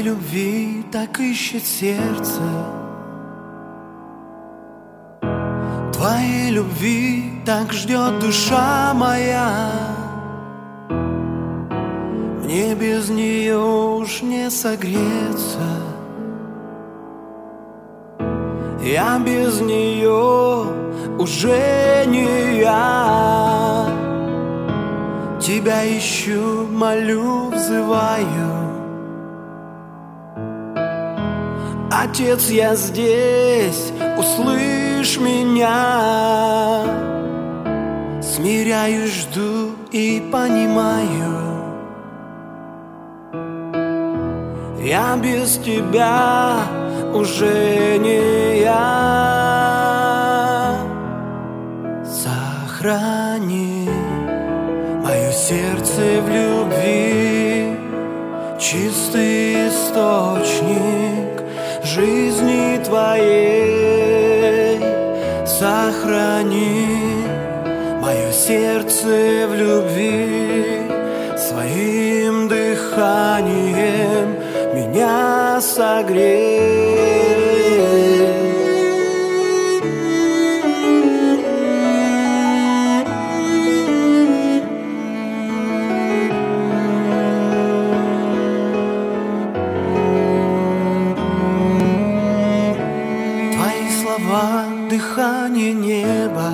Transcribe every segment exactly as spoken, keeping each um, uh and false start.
любви так ищет сердце, твоей любви так ждет душа моя. Мне без нее уж не согреться, я без нее уже не я. Тебя ищу, молю, взываю. Отец, я здесь, услышь меня. Смиряюсь, жду и понимаю, я без тебя уже не я. Сохрани мое сердце в любви, чистый источник жизни твоей. Сохрани мое сердце в любви, своим дыханием меня согрей. Твои слова — дыхание неба,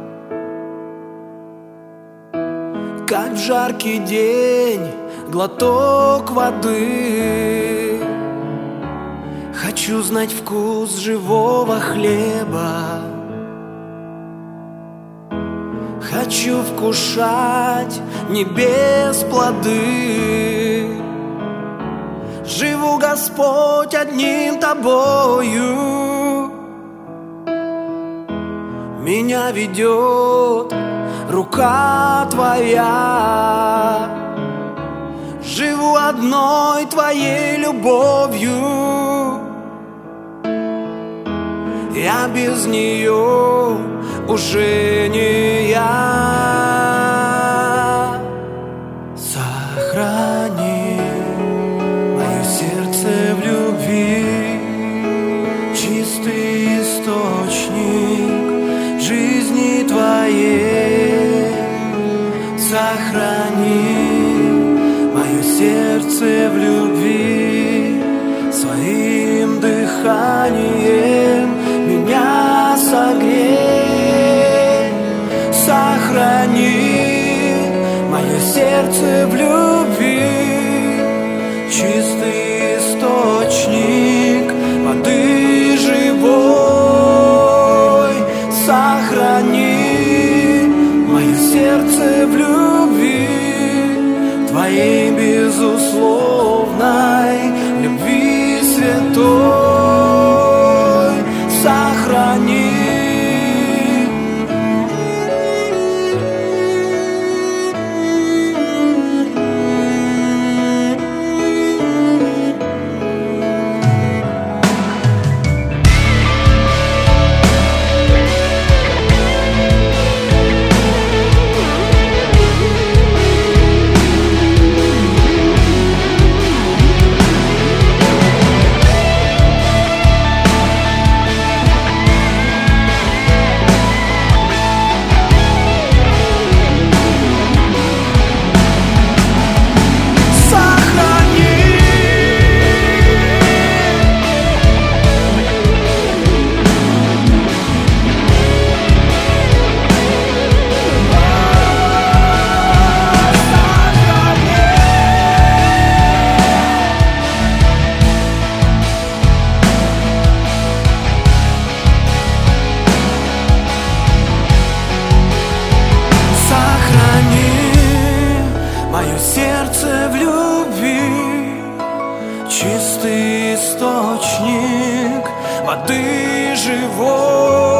как в жаркий день глоток воды. Хочу знать вкус живого хлеба, хочу вкушать небес плоды. Живу, Господь, одним Тобою, меня ведет рука Твоя. Живу одной Твоей любовью, я без нее уже не я. Сохрани мое сердце в любви, чистый источник жизни Твоей. Сохрани мое сердце в любви, своим дыханием меня согрей. Сохрани мое сердце в любви, чистый источник воды живой. Сохрани мое сердце в любви, Твоей безусловной любви святой. Сохрани. Мое сердце в любви, чистый источник воды живой.